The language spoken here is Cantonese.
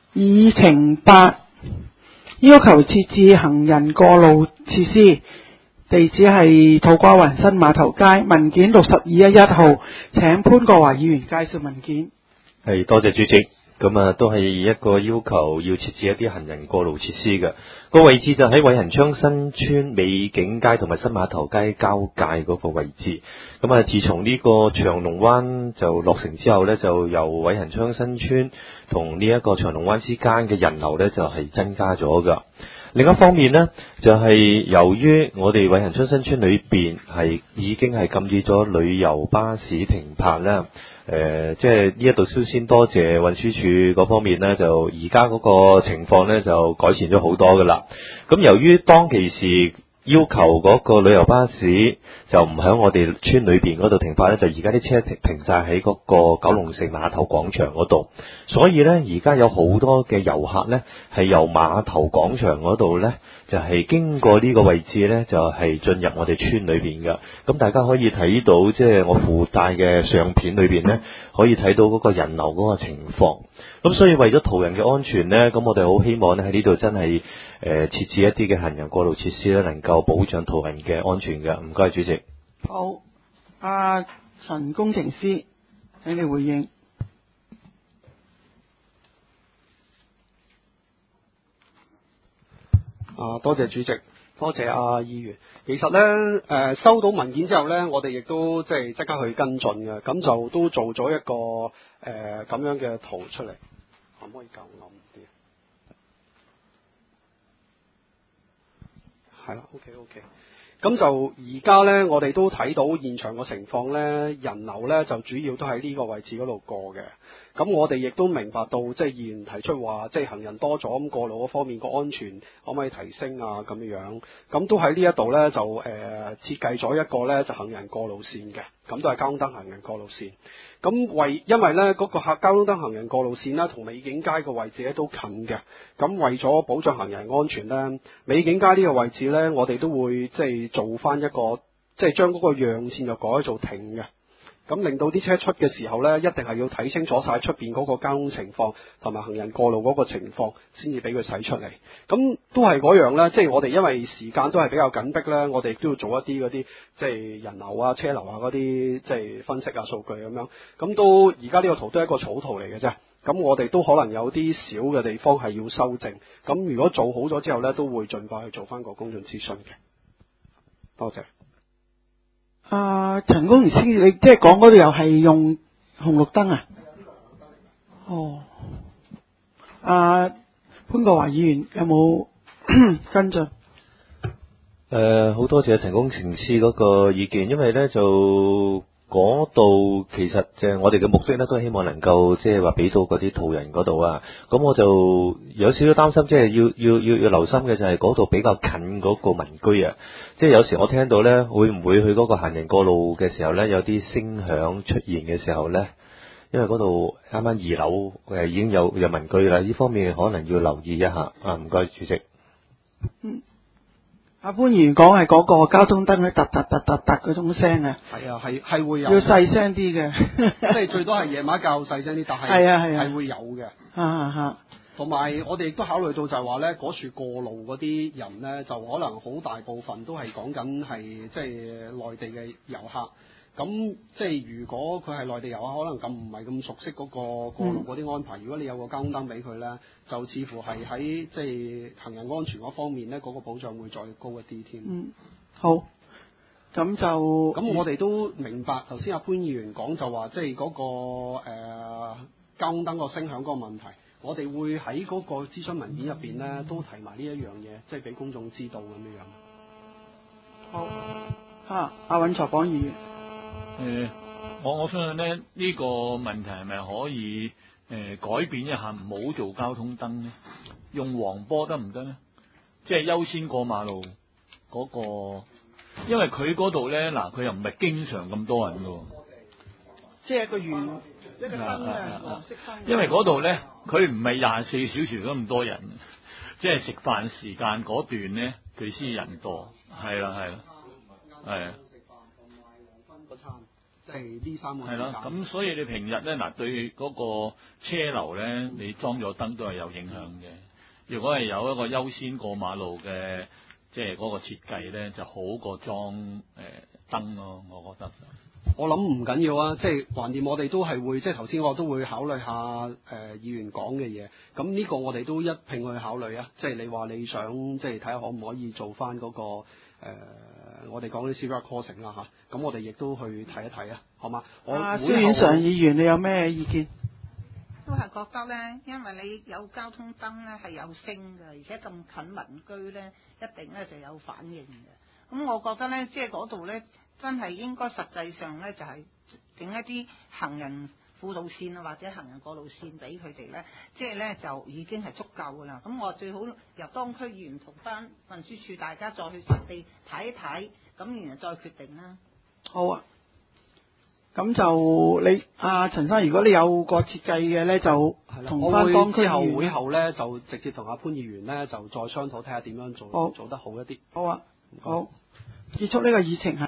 議程8要求設置行人過路設施，地址係土瓜灣新碼頭街，文件6211號。請潘國華議員介紹文件。 係，多謝主席。咁都係一個要求要設置一啲行人過路設施嘅，個位置就喺偉恒昌新村美景街同埋新碼頭街交界嗰個位置。咁自從呢個長龍灣就落成之後呢，就由偉恒昌新村同呢一個長龍灣之間嘅人流呢，就係增加咗噶。另一方面呢，就係由於我哋偉恒昌新村裏邊已經係禁止咗旅遊巴士停泊啦。即係呢一度先多謝運輸署嗰方面呢，就而家嗰個情況呢，就改善咗好多噶啦。咁由於當其時要求嗰個旅遊巴士就唔喺我哋村裏邊嗰度停泊呢，就而家啲車停晒喺嗰個九龍城碼頭廣場嗰度，所以呢，而家有好多嘅遊客呢，係由碼頭廣場嗰度呢，就係經過呢個位置呢，就係進入我哋村裏邊噶。咁大家可以睇到，即係我附帶嘅相片裏邊呢，可以睇到嗰個人流嗰個情況。咁所以為咗途人嘅安全呢，咁我哋好希望呢喺呢度真係設置一啲嘅行人過路設施呢，能夠保障途人嘅安全嘅。唔該，主席。 好，陳工程師，請你回應。 多謝主席，多謝議員。其實咧，收到文件之後咧，我哋亦都即刻去跟進嘅，咁就都做咗一個咁樣嘅圖出嚟，可唔可以夠暗啲？係啦，OK。咁就而家咧，我哋都睇到現場個情況咧，人流咧就主要都喺呢個位置嗰度過嘅。咁我哋亦都明白到，即係議員提出話，即係行人多咗，咁過路嗰方面個安全可唔可以提升啊？咁樣，咁都喺呢一度咧就設計咗一個咧就行人過路線嘅，咁都係交通燈行人過路線。咁因為咧嗰個交通燈行人過路線咧同美景街個位置咧都近嘅，咁為咗保障行人安全咧，美景街呢個位置咧，我哋都會即係做翻一個，即係將嗰個讓線就改做停嘅。咁令到啲車出嘅時候呢，一定係要睇清楚晒出邊嗰個交通情況同埋行人過路嗰個情況，先至俾佢駛出嚟。咁都係嗰樣啦，即係我哋因為時間都係比較緊迫啦，我哋都要做一啲嗰啲即係人流啊、車流啊嗰啲即係分析啊、數據咁樣。咁都而家呢個圖都係一個草圖嚟嘅啫。咁我哋都可能有啲小嘅地方係要修正。咁如果做好咗之後呢，都會盡快去做翻個公眾諮詢嘅。多謝。 陳工程師，你即係講嗰度又係用紅綠燈啊？哦。潘國華議員有冇跟進？ 好多謝陳工程師嗰個意見，因為呢就嗰度其實即係我哋嘅目的呢，都係希望能夠即係話俾到嗰啲途人嗰度啊。咁我就有少少擔心，即係要留心嘅就係嗰度比較近嗰個民居啊。即係有時我聽到呢，會唔會去嗰個行人過路嘅時候呢，有啲聲響出現嘅時候呢？因為嗰度啱啱2樓已經有民居啦，呢方面可能要留意一下。唔該，主席。 潘議員講係嗰個交通燈咧，突嗰種聲啊。 係啊，係會有。 要細聲啲嘅。 即係最多係夜晚較細聲啲，但係係會有嘅。同埋我哋亦都考慮到就係話咧，嗰處過路嗰啲人咧，就可能好大部分都係講緊係即係內地嘅遊客。咁即係如果佢係內地遊客，可能唔係咁熟悉嗰個過路嗰啲安排。如果你有個交通燈俾佢咧，就似乎係喺即係行人安全嗰方面咧，嗰個保障會再高一啲添。 好。咁我哋都明白頭先阿潘議員講就話，即係嗰個交通燈個聲響嗰個問題。我哋會喺嗰個諮詢文件入邊咧，都提埋呢一樣嘢，即係俾公眾知道咁樣。 好。阿尹財寶議員。 我相信咧呢個問題係咪可以改變一下，唔好做交通燈呢？用黃波得唔得呢？即係優先過馬路嗰個，因為佢嗰度咧嗱，佢又唔係經常咁多人噶。 即係一個圓一個燈啊，黃色燈。因為嗰度咧，佢唔係24小時都咁多人，即係食飯時間嗰段咧，佢先人多。係啦。 即係呢3個係啦，咁所以你平日咧嗱對嗰個車流咧，你裝咗燈都係有影響嘅。如果係有一個優先過馬路嘅，即係嗰個設計咧，就好過裝燈咯，我覺得。 我諗唔緊要啊，即係橫掂我哋都係會，即係頭先我都會考慮下議員講嘅嘢。咁呢個我哋都一併去考慮啊。即係你話你想即係睇下可唔可以做翻嗰個我哋講啲 zebra crossing 啦嚇。咁我哋亦都去睇一睇啊，好嘛？ 蕭遠常議員，你有咩意見？ 都係覺得咧，因為你有交通燈咧係有聲嘅，而且咁近民居咧，一定咧就有反應嘅。咁我覺得咧，即係嗰度咧，真係應該實際上咧就係整一啲行人輔導線啊，或者行人過路線俾佢哋咧，即係咧就已經係足夠噶啦。咁我最好由當區議員同翻運輸署大家再去實地睇一睇，咁然後再決定啦。 好啊。咁就你陳生，如果你有個設計嘅咧，就同翻當區之後會後咧就直接同阿潘議員咧就再商討睇下點樣做，做得好一啲。 好啊，好，結束呢個議程。